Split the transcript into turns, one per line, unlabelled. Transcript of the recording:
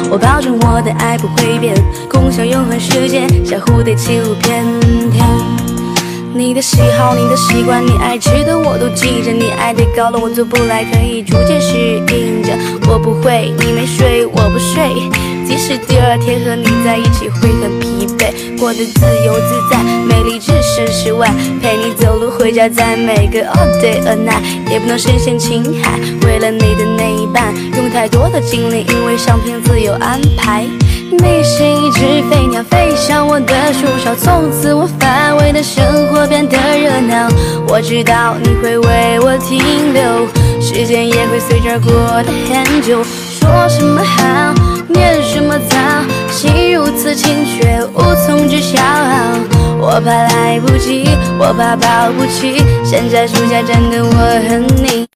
我保证我的爱不会变，共享永恒时间，像蝴蝶起舞翩翩。你的喜好，你的习惯，你爱吃的我都记着，你爱太高了我做不来，可以逐渐适应着。我不会，你没睡，我不睡，即使第二天和你在一起会很疲惫，过得自由自在，美丽置身事外，陪你走路回家，在每个 all day or night， 也不能深陷情海，为了你的那一半，用太多的精力，因为上天自有安排。你是一只飞鸟，飞向我的树梢，从此我范围的生活变得热闹。我知道你会为我停留，时间也会随着过得很久。说什么好，念什么糟，心如此轻却无从知晓。我怕来不及，我怕抱不起，现在树下站的我和你。